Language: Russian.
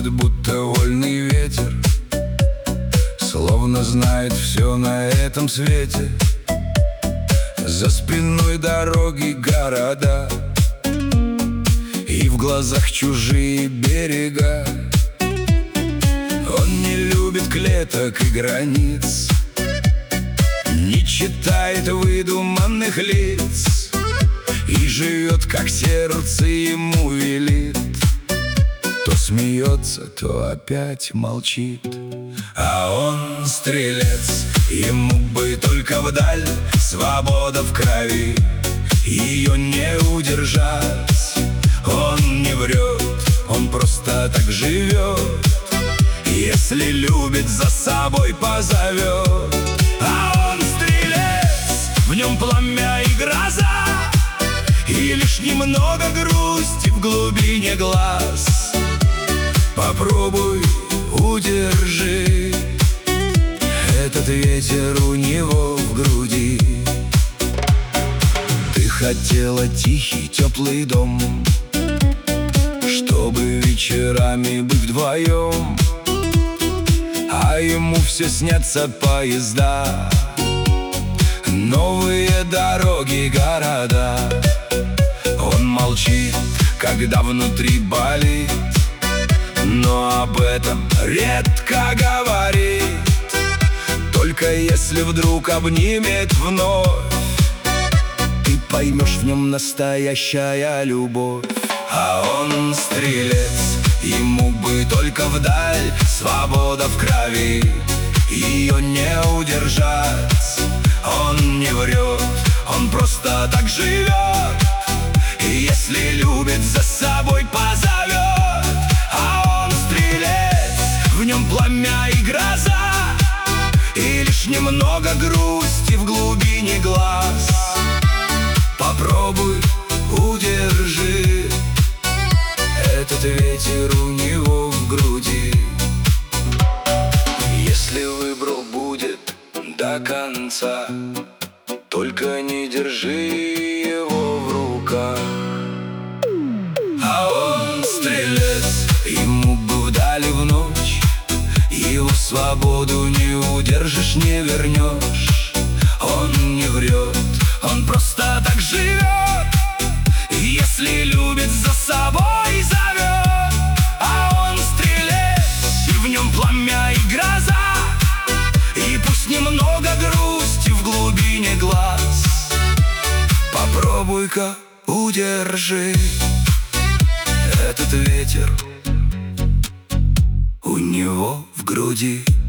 ходит, будто вольный ветер, словно знает все на этом свете. За спиной дороги, города, и в глазах чужие берега. Он не любит клеток и границ, не читает выдуманных лиц, и живет, как сердце ему велит. То смеется, то опять молчит. А он стрелец, ему бы только вдаль, свобода в крови, ее не удержать. Он не врет, он просто так живет, если любит, за собой позовет. А он стрелец, в нем пламя и гроза, и лишь немного грусти в глубине глаз. Попробуй, удержи этот ветер у него в груди. Ты хотела тихий, теплый дом, чтобы вечерами быть вдвоем, а ему все снятся поезда, новые дороги, города. Он молчит, когда внутри болит, но об этом редко говорит. Только если вдруг обнимет вновь, ты поймешь, в нем настоящая любовь. А он стрелец, ему бы только вдаль, свобода в крови, ее не удержать. Он не врет, он просто так живет, и если любит, за собой позовет. А он стрелец, в нем пламя и гроза, и лишь немного грусти в глубине глаз. Попробуй, удержи этот ветер у него в груди. Если выбрал, будет до конца, только не держи его в руках. А он стрелец, ему бы вдали в ночь, его свободу не удержишь, не вернешь. Он не врет, он просто так живет, если любит, за собой зовет. А он стрелец, и в нем пламя и гроза, и пусть немного грусти в глубине глаз. Попробуй-ка, удержи этот ветер у него в груди.